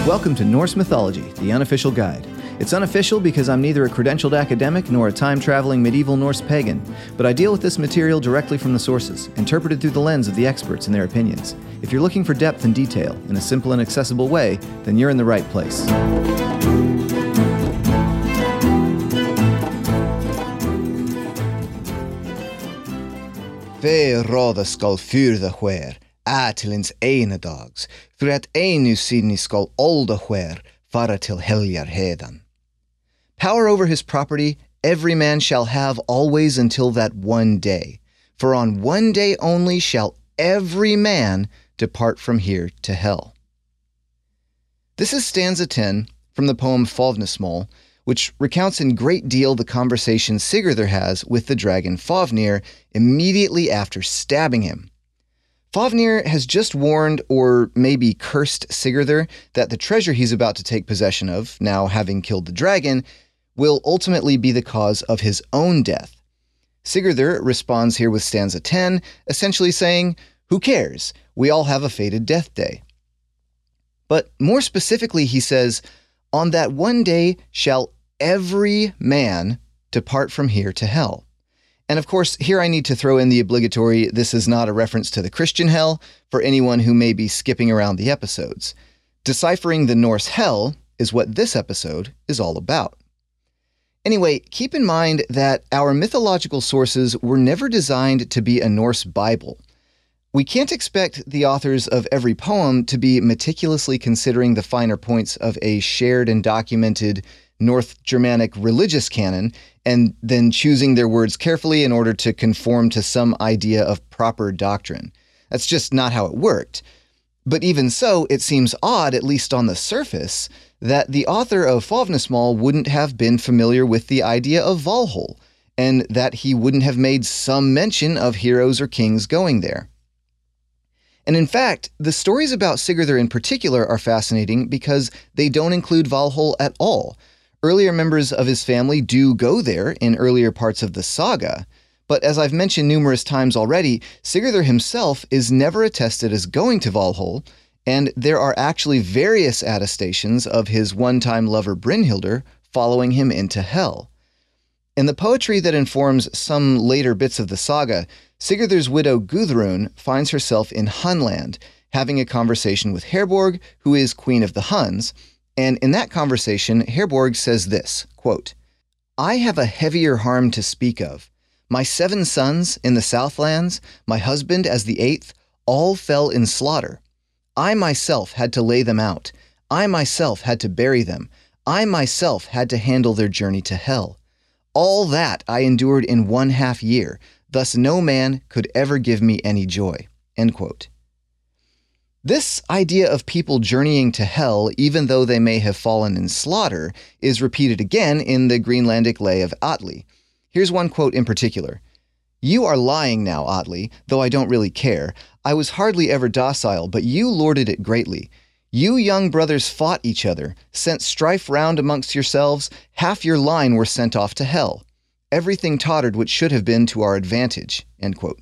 Welcome to Norse Mythology, the unofficial guide. It's unofficial because I'm neither a credentialed academic nor a time-traveling medieval Norse pagan, but I deal with this material directly from the sources, interpreted through the lens of the experts and their opinions. If you're looking for depth and detail in a simple and accessible way, then you're in the right place. Ve råda skal fyrda skär, ätilens ena dags, för att enu sidni skal olda skär, fara till helgar hedan. Power over his property every man shall have always until that one day. For on one day only shall every man depart from here to hell. This is stanza 10 from the poem Fafnismál, which recounts in great deal the conversation Sigurður has with the dragon Fafnir immediately after stabbing him. Fafnir has just warned, or maybe cursed, Sigurður that the treasure he's about to take possession of, now having killed the dragon, will ultimately be the cause of his own death. Sigurður responds here with stanza 10, essentially saying, "Who cares? We all have a fated death day." But more specifically, he says, "On that one day shall every man depart from here to hell." And of course, here I need to throw in the obligatory, this is not a reference to the Christian hell, for anyone who may be skipping around the episodes. Deciphering the Norse hell is what this episode is all about. Anyway, keep in mind that our mythological sources were never designed to be a Norse Bible. We can't expect the authors of every poem to be meticulously considering the finer points of a shared and documented North Germanic religious canon and then choosing their words carefully in order to conform to some idea of proper doctrine. That's just not how it worked. But even so, it seems odd, at least on the surface, that the author of Fafnismál wouldn't have been familiar with the idea of Valhall, and that he wouldn't have made some mention of heroes or kings going there. And in fact, the stories about Sigurður in particular are fascinating because they don't include Valhall at all. Earlier members of his family do go there in earlier parts of the saga, but as I've mentioned numerous times already, Sigurður himself is never attested as going to Valhall, and there are actually various attestations of his one-time lover Brynhildr following him into hell. In the poetry that informs some later bits of the saga, Sigurdur's widow Gudrun finds herself in Hunland, having a conversation with Herborg, who is queen of the Huns, and in that conversation, Herborg says this, quote, "I have a heavier harm to speak of. My 7 sons in the Southlands, my husband as the 8th, all fell in slaughter. I myself had to lay them out. I myself had to bury them. I myself had to handle their journey to hell. All that I endured in 1/2 year. Thus no man could ever give me any joy." End quote. This idea of people journeying to hell, even though they may have fallen in slaughter, is repeated again in the Greenlandic lay of Atli. Here's one quote in particular. "You are lying now, Atli, though I don't really care. I was hardly ever docile, but you lorded it greatly. You young brothers fought each other, sent strife round amongst yourselves, half your line were sent off to hell. Everything tottered which should have been to our advantage." End quote.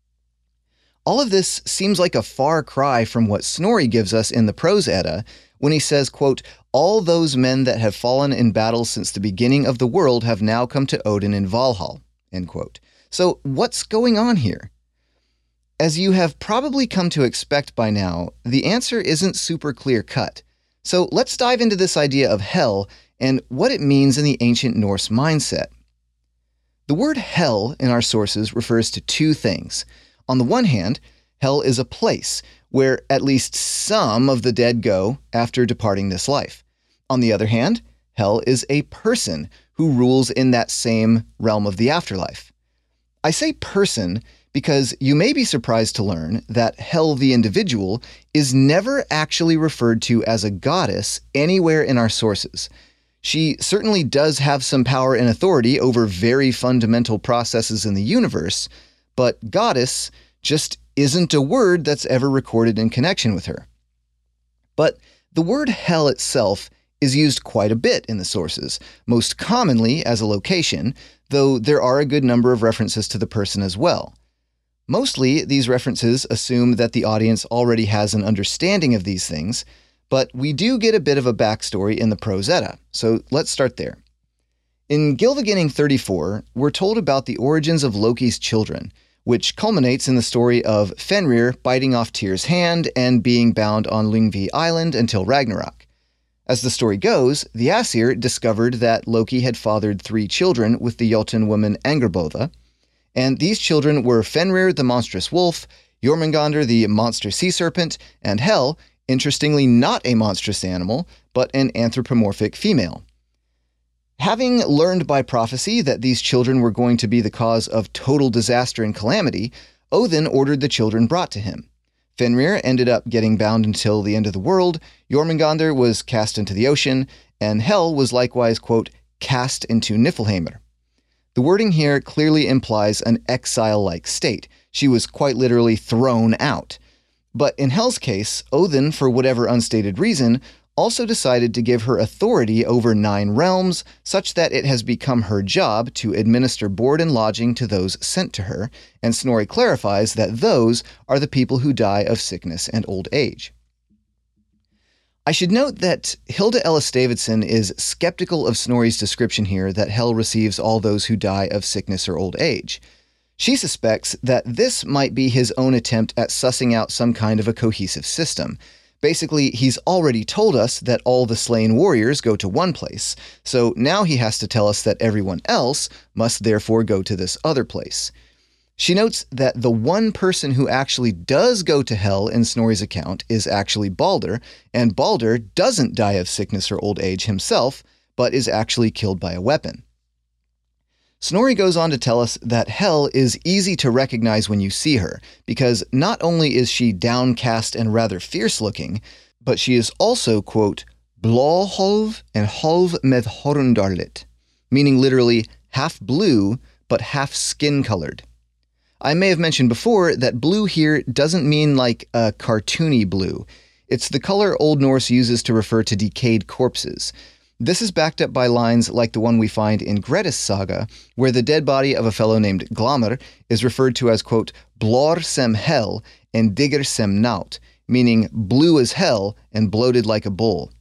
All of this seems like a far cry from what Snorri gives us in the Prose Edda when he says, quote, "All those men that have fallen in battle since the beginning of the world have now come to Odin in Valhall." End quote. So what's going on here? As you have probably come to expect by now, the answer isn't super clear-cut. So let's dive into this idea of hell and what it means in the ancient Norse mindset. The word hell in our sources refers to 2 things. On the one hand, hell is a place where at least some of the dead go after departing this life. On the other hand, hell is a person who rules in that same realm of the afterlife. I say person because you may be surprised to learn that Hel the individual is never actually referred to as a goddess anywhere in our sources. She certainly does have some power and authority over very fundamental processes in the universe, but goddess just isn't a word that's ever recorded in connection with her. But the word hell itself is used quite a bit in the sources, most commonly as a location, though there are a good number of references to the person as well. Mostly, these references assume that the audience already has an understanding of these things, but we do get a bit of a backstory in the Prose Edda, so let's start there. In Gylfaginning 34, we're told about the origins of Loki's children, which culminates in the story of Fenrir biting off Tyr's hand and being bound on Lyngvi Island until Ragnarok. As the story goes, the Aesir discovered that Loki had fathered 3 children with the Jotun woman Angrboda, and these children were Fenrir the monstrous wolf, Jormungandr the monster sea serpent, and Hel, interestingly not a monstrous animal, but an anthropomorphic female. Having learned by prophecy that these children were going to be the cause of total disaster and calamity, Odin ordered the children brought to him. Fenrir ended up getting bound until the end of the world, Jormungandr was cast into the ocean, and Hel was likewise, quote, cast into Niflheimr. The wording here clearly implies an exile-like state. She was quite literally thrown out. But in Hel's case, Odin, for whatever unstated reason, also decided to give her authority over 9 realms, such that it has become her job to administer board and lodging to those sent to her, and Snorri clarifies that those are the people who die of sickness and old age. I should note that Hilda Ellis Davidson is skeptical of Snorri's description here that Hel receives all those who die of sickness or old age. She suspects that this might be his own attempt at sussing out some kind of a cohesive system. Basically, he's already told us that all the slain warriors go to one place, so now he has to tell us that everyone else must therefore go to this other place. She notes that the one person who actually does go to Hel in Snorri's account is actually Balder, and Balder doesn't die of sickness or old age himself, but is actually killed by a weapon. Snorri goes on to tell us that Hel is easy to recognize when you see her, because not only is she downcast and rather fierce-looking, but she is also, quote, blåholv and holv med horndarlit, meaning literally half blue but half skin-colored. I may have mentioned before that blue here doesn't mean like a cartoony blue. It's the color Old Norse uses to refer to decayed corpses. This is backed up by lines like the one we find in Grettis saga, where the dead body of a fellow named Glamr is referred to as, quote, blår sem hell and digger sem naut, meaning blue as hell and bloated like a bull.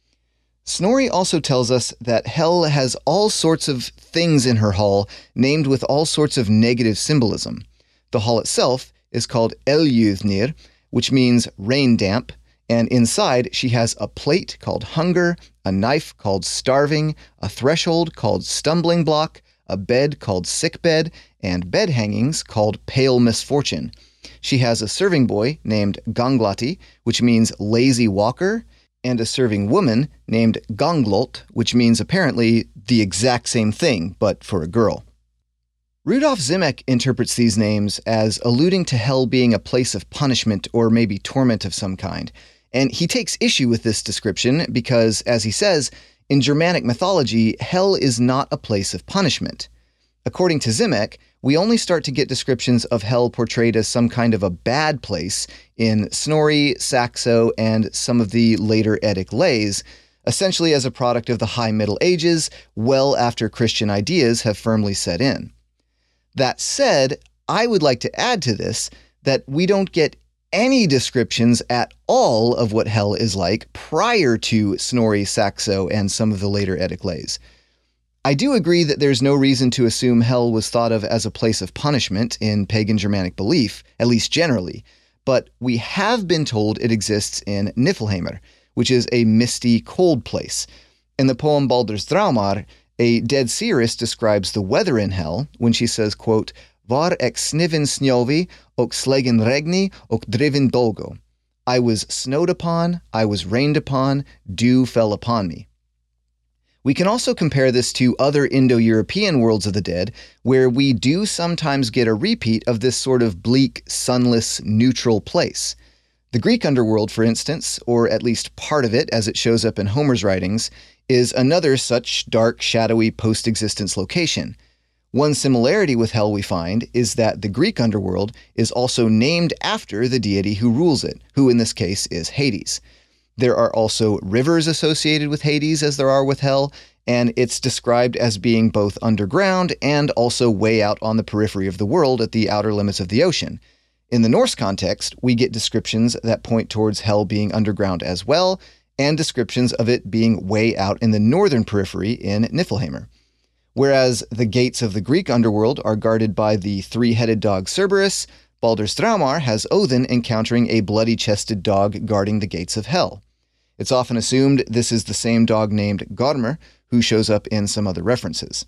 Snorri also tells us that Hel has all sorts of things in her hall named with all sorts of negative symbolism. The hall itself is called Eljuthnir, which means rain damp, and inside she has a plate called hunger, a knife called starving, a threshold called stumbling block, a bed called sick bed, and bed hangings called pale misfortune. She has a serving boy named Ganglati, which means lazy walker, and a serving woman named Ganglolt, which means apparently the exact same thing, but for a girl. Rudolf Simek interprets these names as alluding to Hel being a place of punishment or maybe torment of some kind. And he takes issue with this description because, as he says, in Germanic mythology, Hel is not a place of punishment. According to Simek, we only start to get descriptions of Hel portrayed as some kind of a bad place in Snorri, Saxo, and some of the later Eddic lays, essentially as a product of the High Middle Ages, well after Christian ideas have firmly set in. That said, I would like to add to this that we don't get any descriptions at all of what Hel is like prior to Snorri, Saxo, and some of the later Eddic lays. I do agree that there's no reason to assume Hel was thought of as a place of punishment in pagan Germanic belief, at least generally, but we have been told it exists in Niflheimr, which is a misty, cold place. In the poem Baldur's Draumar, a dead seeress describes the weather in Hel when she says, quote, Var ek snivin snjovi, och slegen regni, och drivin dolgo. I was snowed upon, I was rained upon, dew fell upon me. We can also compare this to other Indo-European worlds of the dead, where we do sometimes get a repeat of this sort of bleak, sunless, neutral place. The Greek underworld, for instance, or at least part of it as it shows up in Homer's writings, is another such dark, shadowy, post-existence location. One similarity with Hel we find is that the Greek underworld is also named after the deity who rules it, who in this case is Hades. There are also rivers associated with Hades as there are with Hel, and it's described as being both underground and also way out on the periphery of the world at the outer limits of the ocean. In the Norse context, we get descriptions that point towards Hel being underground as well, and descriptions of it being way out in the northern periphery in Niflheimr. Whereas the gates of the Greek underworld are guarded by the three-headed dog Cerberus, Baldur's Draumar has Odin encountering a bloody-chested dog guarding the gates of hell. It's often assumed this is the same dog named Gormr, who shows up in some other references.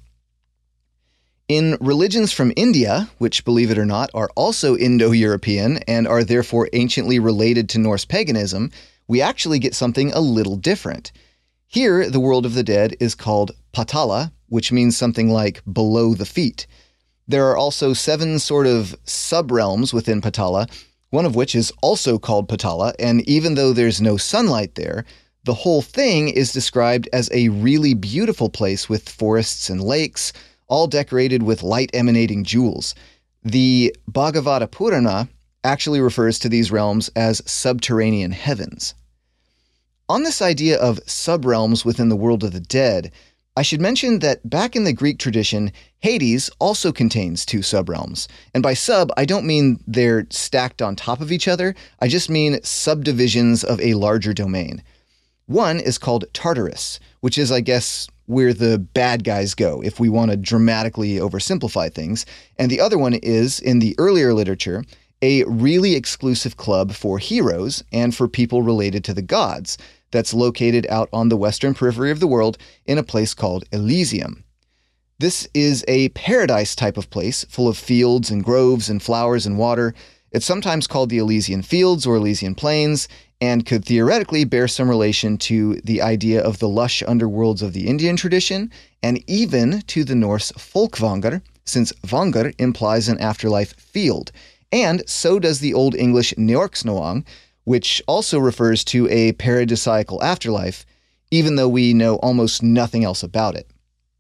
In religions from India, which, believe it or not, are also Indo-European and are therefore anciently related to Norse paganism, we actually get something a little different. Here, the world of the dead is called Patala, which means something like below the feet. There are also 7 sort of sub-realms within Patala, one of which is also called Patala, and even though there's no sunlight there, the whole thing is described as a really beautiful place with forests and lakes, all decorated with light-emanating jewels. The Bhagavata Purana actually refers to these realms as subterranean heavens. On this idea of sub-realms within the world of the dead, I should mention that back in the Greek tradition, Hades also contains 2 sub-realms. And by sub, I don't mean they're stacked on top of each other, I just mean subdivisions of a larger domain. One is called Tartarus, which is, I guess, where the bad guys go, if we want to dramatically oversimplify things. And the other one is, in the earlier literature, a really exclusive club for heroes and for people related to the gods that's located out on the western periphery of the world in a place called Elysium. This is a paradise type of place full of fields and groves and flowers and water. It's sometimes called the Elysian Fields or Elysian Plains, and could theoretically bear some relation to the idea of the lush underworlds of the Indian tradition, and even to the Norse Folkvangar, since Vangar implies an afterlife field, and so does the Old English Neorxnoang, which also refers to a paradisiacal afterlife, even though we know almost nothing else about it.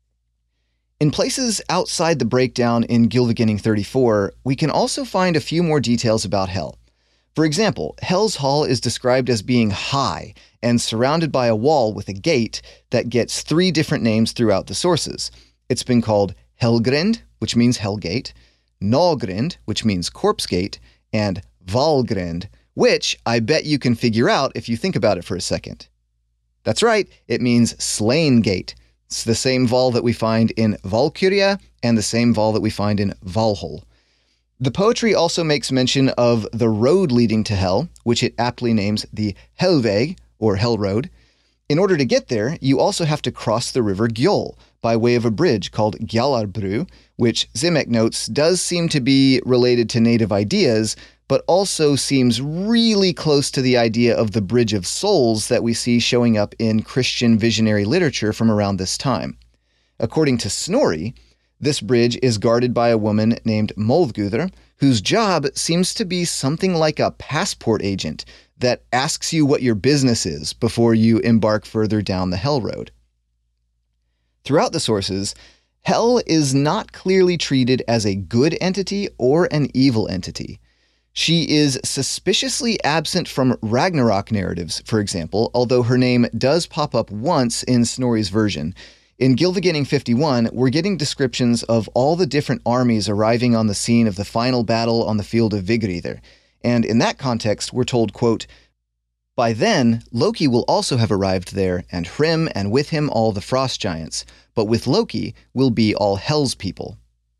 In places outside the breakdown in Gylfaginning 34, we can also find a few more details about Hell. For example, Hell's Hall is described as being high and surrounded by a wall with a gate that gets 3 different names throughout the sources. It's been called Helgrind, which means Hellgate, Nalgrind, which means Corpse Gate, and Valgrind, which I bet you can figure out if you think about it for a second. That's right, it means Slain Gate. It's the same Val that we find in Valkyria and the same Val that we find in Valhall. The poetry also makes mention of the road leading to Hell, which it aptly names the Helveg, or Hell Road. In order to get there, you also have to cross the river Gjoll by way of a bridge called Gjallarbrú, which Zimek notes does seem to be related to native ideas, but also seems really close to the idea of the Bridge of Souls that we see showing up in Christian visionary literature from around this time. According to Snorri, this bridge is guarded by a woman named Moldgudr, whose job seems to be something like a passport agent that asks you what your business is before you embark further down the Hell Road. Throughout the sources, Hell is not clearly treated as a good entity or an evil entity. She is suspiciously absent from Ragnarok narratives, for example, although her name does pop up once in Snorri's version. In Gylfaginning 51, we're getting descriptions of all the different armies arriving on the scene of the final battle on the field of Vigridr, and in that context, we're told, quote, "By then, Loki will also have arrived there, and Hrym, and with him all the frost giants, but with Loki will be all Hell's people."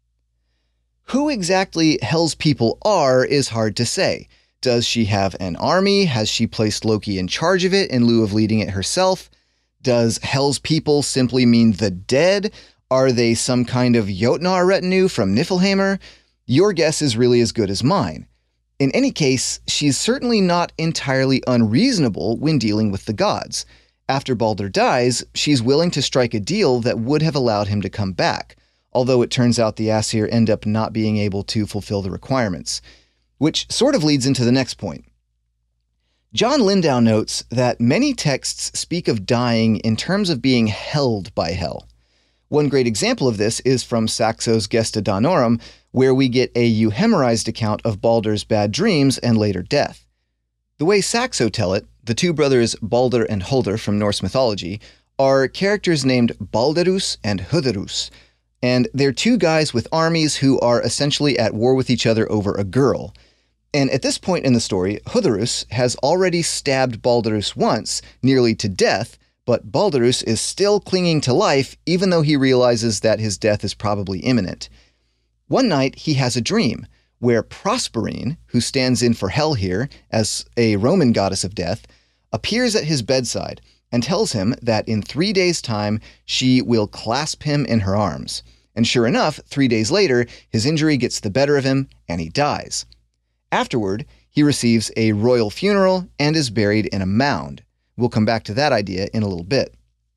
Who exactly Hell's people are is hard to say. Does she have an army? Has she placed Loki in charge of it in lieu of leading it herself? Does Hell's people simply mean the dead? Are they some kind of Jotnar retinue from Niflheimr? Your guess is really as good as mine. In any case, she's certainly not entirely unreasonable when dealing with the gods. After Baldur dies, she's willing to strike a deal that would have allowed him to come back, although it turns out the Aesir end up not being able to fulfill the requirements. Which sort of leads into the next point. John Lindau notes that many texts speak of dying in terms of being held by Hell. One great example of this is from Saxo's Gesta Danorum, where we get a euhemerized account of Baldur's bad dreams and later death. The way Saxo tell it, the 2 brothers Baldur and Holdr from Norse mythology are characters named Balderus and Hutherus, and they're 2 guys with armies who are essentially at war with each other over a girl. And at this point in the story, Hutherus has already stabbed Balderus once, nearly to death, but Balderus is still clinging to life even though he realizes that his death is probably imminent. One night, he has a dream where Proserpine, who stands in for Hel here as a Roman goddess of death, appears at his bedside and tells him that in 3 days' time she will clasp him in her arms. And sure enough, 3 days later, his injury gets the better of him and he dies. Afterward, he receives a royal funeral and is buried in a mound. We'll come back to that idea in a little bit.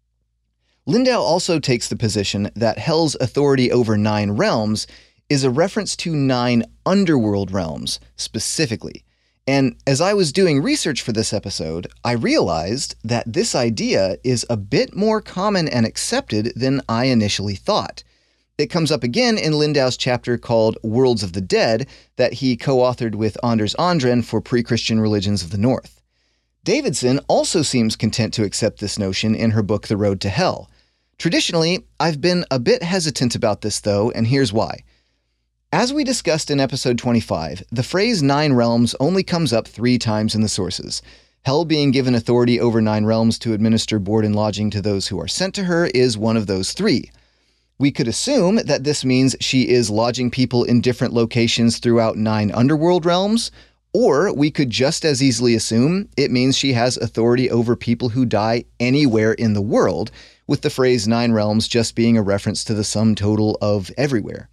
Lindau also takes the position that Hel's authority over 9 realms is a reference to 9 underworld realms specifically. And as I was doing research for this episode, I realized that this idea is a bit more common and accepted than I initially thought. It comes up again in Lindau's chapter called Worlds of the Dead that he co-authored with Anders Andren for Pre-Christian Religions of the North. Davidson also seems content to accept this notion in her book The Road to Hell. Traditionally, I've been a bit hesitant about this though, and here's why. As we discussed in episode 25, the phrase 9 realms only comes up 3 times in the sources. Hel being given authority over 9 realms to administer board and lodging to those who are sent to her is one of those 3. We could assume that this means she is lodging people in different locations throughout 9 underworld realms, or we could just as easily assume it means she has authority over people who die anywhere in the world, with the phrase 9 realms just being a reference to the sum total of everywhere.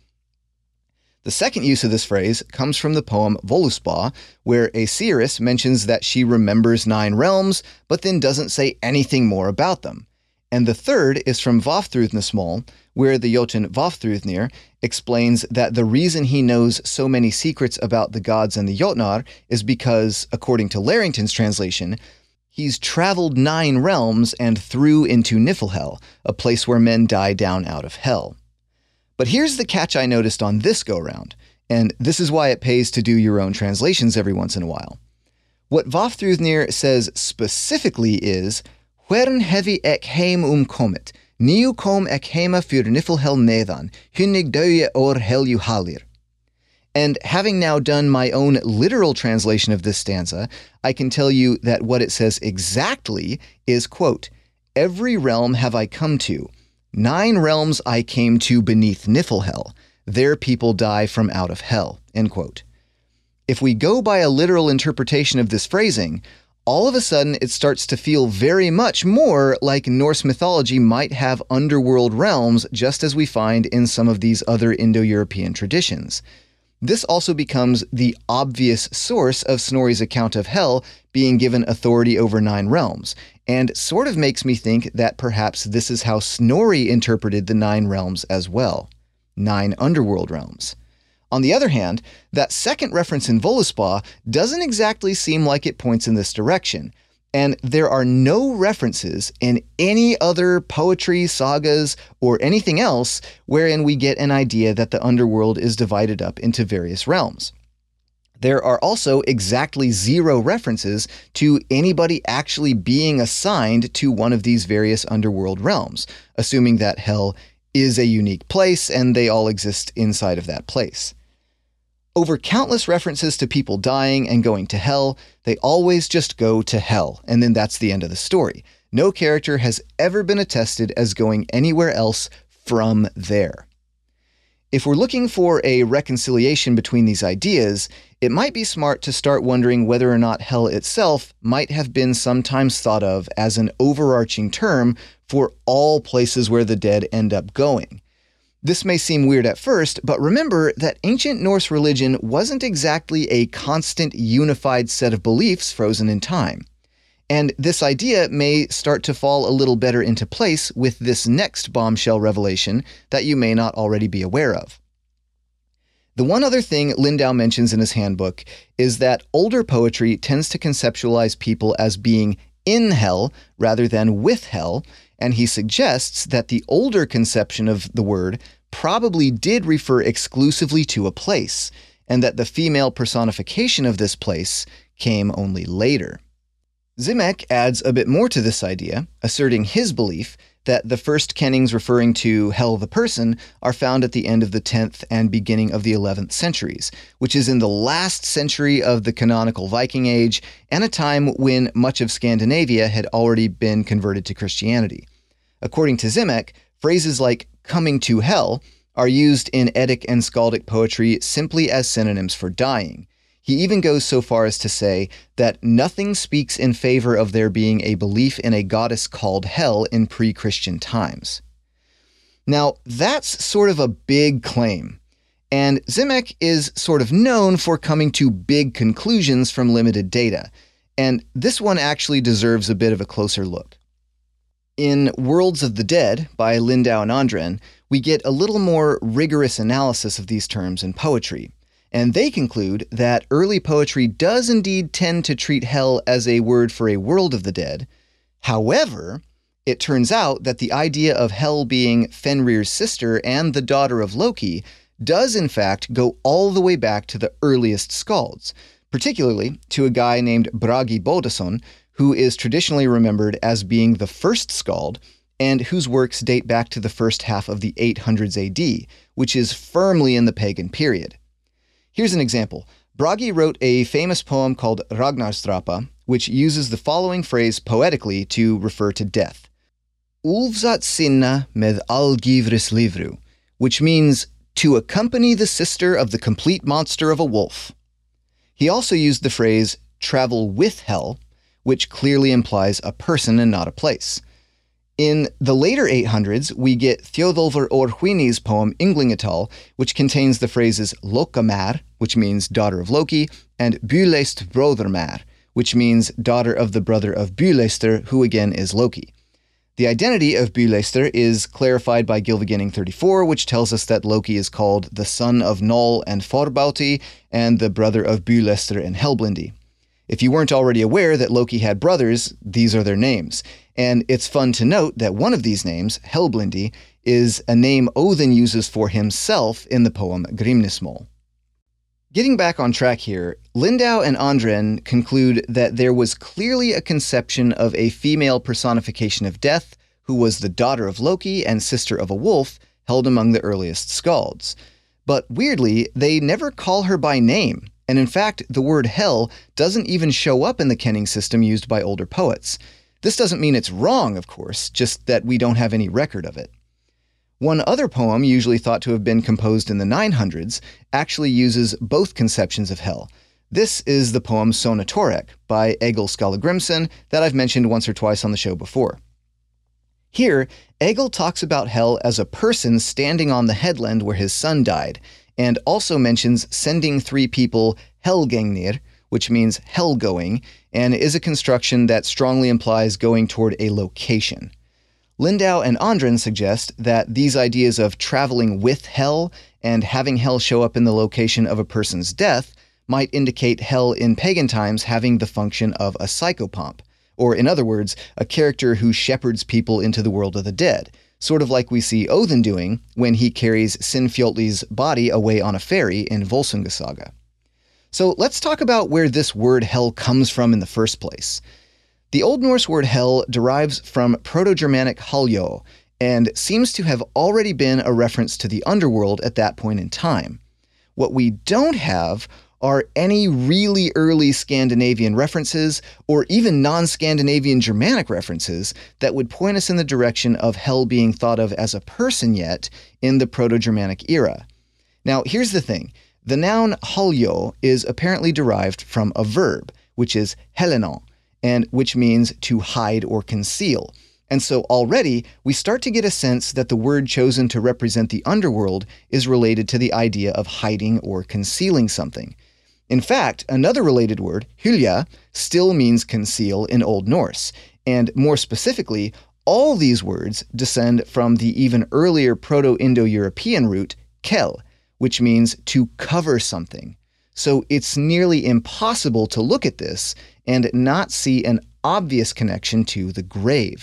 The second use of this phrase comes from the poem Voluspa, where a seeress mentions that she remembers 9 realms, but then doesn't say anything more about them. And the third is from Vafthrûdnismál, where the Jotun Vafthrûdnir explains that the reason he knows so many secrets about the gods and the Jotnar is because, according to Larrington's translation, he's traveled 9 realms and through into Niflhel, a place where men die down out of hell. But here's the catch I noticed on this go-round, and this is why it pays to do your own translations every once in a while. What Vafthrûdnir says specifically is, Hvern hevi ek heim kommet, niu kom ek heima fyr Niflhel nedan, hynnig døye or helju halir. And having now done my own literal translation of this stanza, I can tell you that what it says exactly is, quote, every realm have I come to, 9 realms I came to beneath Niflhel, there people die from out of hell, end quote. If we go by a literal interpretation of this phrasing, all of a sudden it starts to feel very much more like Norse mythology might have underworld realms, just as we find in some of these other Indo-European traditions. This also becomes the obvious source of Snorri's account of Hel being given authority over 9 realms, and sort of makes me think that perhaps this is how Snorri interpreted the 9 realms as well. 9 underworld realms. On the other hand, that second reference in Voluspa doesn't exactly seem like it points in this direction, and there are no references in any other poetry, sagas, or anything else wherein we get an idea that the underworld is divided up into various realms. There are also exactly 0 references to anybody actually being assigned to one of these various underworld realms, assuming that Hel is a unique place and they all exist inside of that place. Over countless references to people dying and going to hell, they always just go to hell, and then that's the end of the story. No character has ever been attested as going anywhere else from there. If we're looking for a reconciliation between these ideas, it might be smart to start wondering whether or not hell itself might have been sometimes thought of as an overarching term for all places where the dead end up going. This may seem weird at first, but remember that ancient Norse religion wasn't exactly a constant, unified set of beliefs frozen in time. And this idea may start to fall a little better into place with this next bombshell revelation that you may not already be aware of. The one other thing Lindau mentions in his handbook is that older poetry tends to conceptualize people as being in hell rather than with hell, and he suggests that the older conception of the word probably did refer exclusively to a place, and that the female personification of this place came only later. Zimek adds a bit more to this idea, asserting his belief that the first kennings referring to Hel the person are found at the end of the 10th and beginning of the 11th centuries, which is in the last century of the canonical Viking Age and a time when much of Scandinavia had already been converted to Christianity. According to Zimek, phrases like coming to Hel are used in Eddic and Skaldic poetry simply as synonyms for dying. He even goes so far as to say that nothing speaks in favor of there being a belief in a goddess called Hel in pre-Christian times. Now, that's sort of a big claim, and Zimek is sort of known for coming to big conclusions from limited data, and this one actually deserves a bit of a closer look. In Worlds of the Dead by Lindau and Andren, we get a little more rigorous analysis of these terms in poetry. And they conclude that early poetry does indeed tend to treat Hel as a word for a world of the dead. However, it turns out that the idea of Hel being Fenrir's sister and the daughter of Loki does in fact go all the way back to the earliest skalds, particularly to a guy named Bragi Boddason, who is traditionally remembered as being the first skald and whose works date back to the first half of the 800s AD, which is firmly in the pagan period. Here's an example. Bragi wrote a famous poem called Ragnarsdrapa, which uses the following phrase poetically to refer to death. Ulfsat sinna med algivris livru, which means to accompany the sister of the complete monster of a wolf. He also used the phrase travel with Hel, which clearly implies a person and not a place. In the later 800s, we get Thjodolfr Orhwini's poem Ynglingatal, which contains the phrases Lokamar, which means daughter of Loki, and Bylest Bróðurmar, which means daughter of the brother of Bylestr, who again is Loki. The identity of Bylestr is clarified by Gylfaginning 34, which tells us that Loki is called the son of Noll and Forbauti, and the brother of Bylestr and Helblindi. If you weren't already aware that Loki had brothers, these are their names. And it's fun to note that one of these names, Helblindi, is a name Odin uses for himself in the poem Grimnismol. Getting back on track here, Lindau and Andren conclude that there was clearly a conception of a female personification of death who was the daughter of Loki and sister of a wolf held among the earliest skalds. But weirdly, they never call her by name. And in fact, the word Hel doesn't even show up in the kenning system used by older poets. This doesn't mean it's wrong, of course, just that we don't have any record of it. One other poem, usually thought to have been composed in the 900s, actually uses both conceptions of Hel. This is the poem Sonatorek by Egil Skallagrimsson that I've mentioned once or twice on the show before. Here, Egil talks about Hel as a person standing on the headland where his son died, and also mentions sending 3 people Helgengnir, which means hell-going, and is a construction that strongly implies going toward a location. Lindau and Andren suggest that these ideas of traveling with Hel and having Hel show up in the location of a person's death might indicate Hel in pagan times having the function of a psychopomp, or in other words, a character who shepherds people into the world of the dead, sort of like we see Odin doing when he carries Sinfjotli's body away on a ferry in Volsunga Saga. So let's talk about where this word Hel comes from in the first place. The Old Norse word Hel derives from Proto-Germanic Haljo, and seems to have already been a reference to the underworld at that point in time. What we don't have are any really early Scandinavian references, or even non-Scandinavian Germanic references, that would point us in the direction of Hel being thought of as a person yet in the Proto-Germanic era. Now, here's the thing. The noun haljo is apparently derived from a verb, which is helenon, and which means to hide or conceal. And so already, we start to get a sense that the word chosen to represent the underworld is related to the idea of hiding or concealing something. In fact, another related word, hylja, still means conceal in Old Norse, and more specifically, all these words descend from the even earlier Proto-Indo-European root, kel, which means to cover something. So it's nearly impossible to look at this and not see an obvious connection to the grave.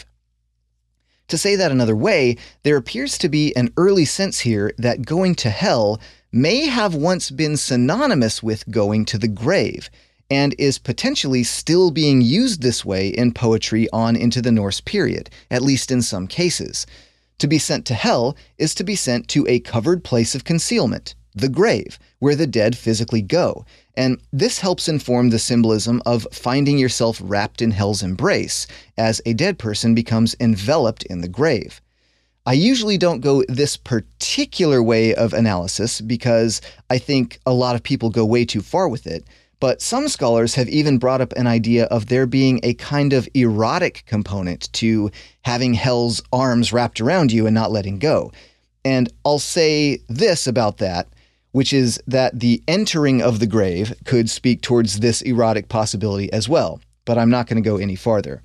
To say that another way, there appears to be an early sense here that going to Hel may have once been synonymous with going to the grave, and is potentially still being used this way in poetry on into the Norse period, at least in some cases. To be sent to hell is to be sent to a covered place of concealment, the grave, where the dead physically go, and this helps inform the symbolism of finding yourself wrapped in hell's embrace, as a dead person becomes enveloped in the grave. I usually don't go this particular way of analysis because I think a lot of people go way too far with it, but some scholars have even brought up an idea of there being a kind of erotic component to having hell's arms wrapped around you and not letting go. And I'll say this about that, which is that the entering of the grave could speak towards this erotic possibility as well, but I'm not going to go any farther.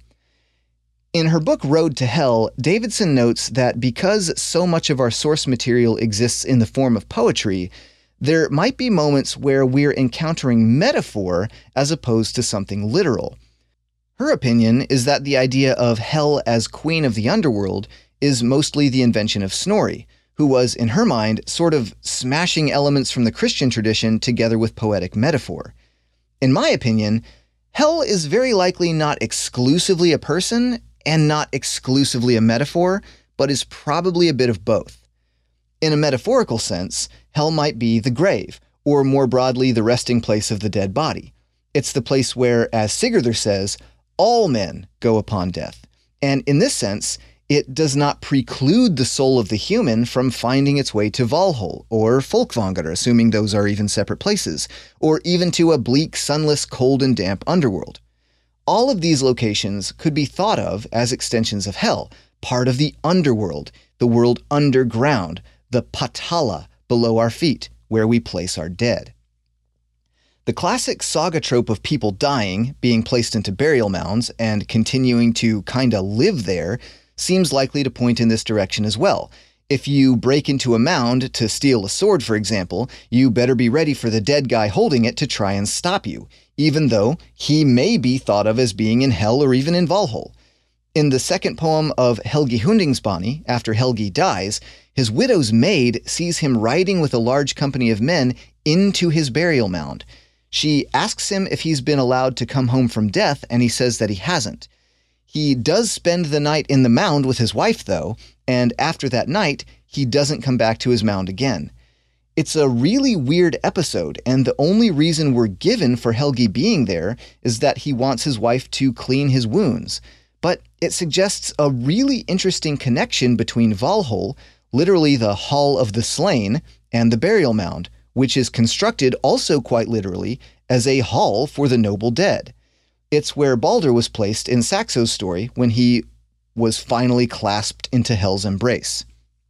In her book Road to Hell, Davidson notes that because so much of our source material exists in the form of poetry, there might be moments where we're encountering metaphor as opposed to something literal. Her opinion is that the idea of hell as queen of the underworld is mostly the invention of Snorri, who was, in her mind, sort of smashing elements from the Christian tradition together with poetic metaphor. In my opinion, hell is very likely not exclusively a person and not exclusively a metaphor, but is probably a bit of both. In a metaphorical sense, hell might be the grave, or more broadly, the resting place of the dead body. It's the place where, as Sigurður says, all men go upon death. And in this sense, it does not preclude the soul of the human from finding its way to Valhall, or Folkvangar, assuming those are even separate places, or even to a bleak, sunless, cold, and damp underworld. All of these locations could be thought of as extensions of hell, part of the underworld, the world underground, the Patala below our feet, where we place our dead. The classic saga trope of people dying, being placed into burial mounds, and continuing to kinda live there seems likely to point in this direction as well. If you break into a mound to steal a sword, for example, you better be ready for the dead guy holding it to try and stop you, even though he may be thought of as being in hell or even in Valhall. In the second poem of Helgi Hundingsbani, after Helgi dies, his widow's maid sees him riding with a large company of men into his burial mound. She asks him if he's been allowed to come home from death, and he says that he hasn't. He does spend the night in the mound with his wife, though, and after that night, he doesn't come back to his mound again. It's a really weird episode, and the only reason we're given for Helgi being there is that he wants his wife to clean his wounds. But it suggests a really interesting connection between Valhall, literally the Hall of the Slain, and the burial mound, which is constructed also quite literally as a hall for the noble dead. It's where Baldur was placed in Saxo's story when he was finally clasped into Hell's embrace.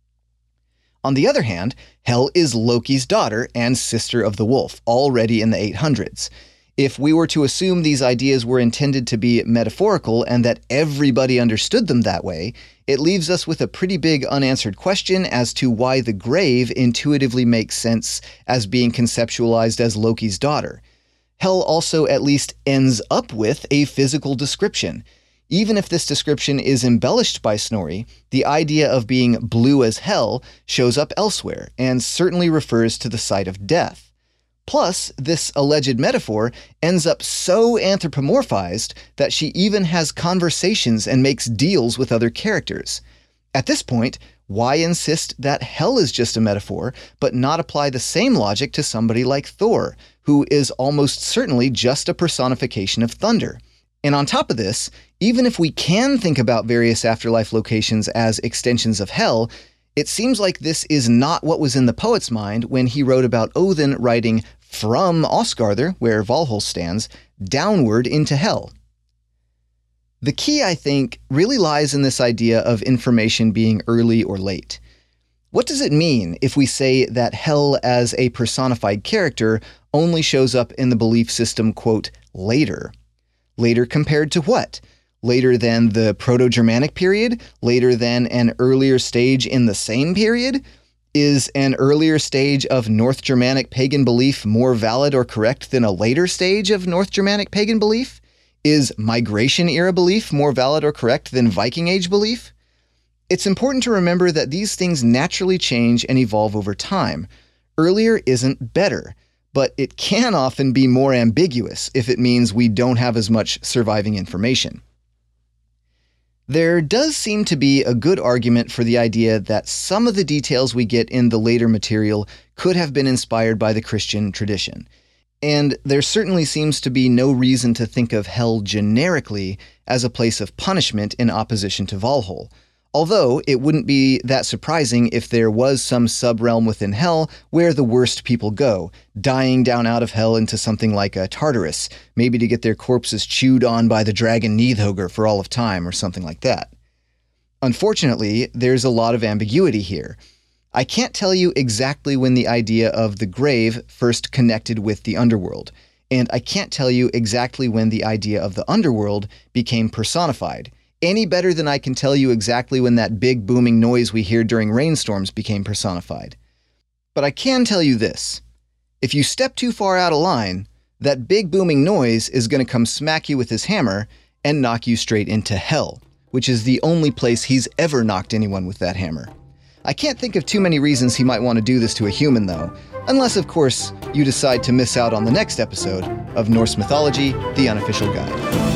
On the other hand, Hel is Loki's daughter and sister of the wolf, already in the 800s. If we were to assume these ideas were intended to be metaphorical and that everybody understood them that way, it leaves us with a pretty big unanswered question as to why the grave intuitively makes sense as being conceptualized as Loki's daughter. Hel also at least ends up with a physical description. Even if this description is embellished by Snorri, the idea of being blue as hell shows up elsewhere and certainly refers to the site of death. Plus, this alleged metaphor ends up so anthropomorphized that she even has conversations and makes deals with other characters. At this point, why insist that hell is just a metaphor, but not apply the same logic to somebody like Thor, who is almost certainly just a personification of thunder? And on top of this, even if we can think about various afterlife locations as extensions of hell, it seems like this is not what was in the poet's mind when he wrote about Odin riding from Osgarður, where Valhall stands, downward into hell. The key, I think, really lies in this idea of information being early or late. What does it mean if we say that hell as a personified character only shows up in the belief system, quote, later? Later compared to what? Later than the Proto-Germanic period? Later than an earlier stage in the same period? Is an earlier stage of North Germanic pagan belief more valid or correct than a later stage of North Germanic pagan belief? Is migration era belief more valid or correct than Viking Age belief? It's important to remember that these things naturally change and evolve over time. Earlier isn't better, but it can often be more ambiguous if it means we don't have as much surviving information. There does seem to be a good argument for the idea that some of the details we get in the later material could have been inspired by the Christian tradition. And there certainly seems to be no reason to think of hell generically as a place of punishment in opposition to Valhalla. Although it wouldn't be that surprising if there was some subrealm within hell where the worst people go, dying down out of hell into something like a Tartarus, maybe to get their corpses chewed on by the dragon Nidhogger for all of time or something like that. Unfortunately, there's a lot of ambiguity here. I can't tell you exactly when the idea of the grave first connected with the underworld, and I can't tell you exactly when the idea of the underworld became personified, any better than I can tell you exactly when that big booming noise we hear during rainstorms became personified. But I can tell you this. If you step too far out of line, that big booming noise is going to come smack you with his hammer and knock you straight into hell, which is the only place he's ever knocked anyone with that hammer. I can't think of too many reasons he might want to do this to a human, though, unless, of course, you decide to miss out on the next episode of Norse Mythology, The Unofficial Guide.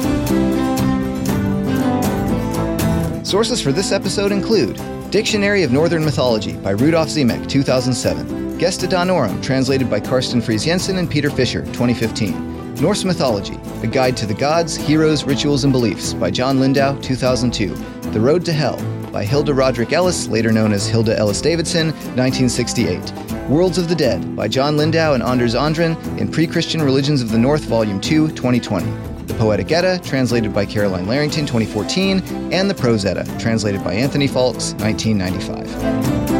Sources for this episode include Dictionary of Northern Mythology by Rudolf Ziemek, 2007. Gesta Danorum, translated by Karsten Friis Jensen and Peter Fisher, 2015. Norse Mythology, A Guide to the Gods, Heroes, Rituals, and Beliefs by John Lindau, 2002. The Road to Hell by Hilda Roderick Ellis, later known as Hilda Ellis Davidson, 1968. Worlds of the Dead by John Lindau and Anders Andren in Pre-Christian Religions of the North, Volume 2, 2020. The Poetic Edda, translated by Caroline Larrington, 2014, and the Prose Edda, translated by Anthony Falks, 1995.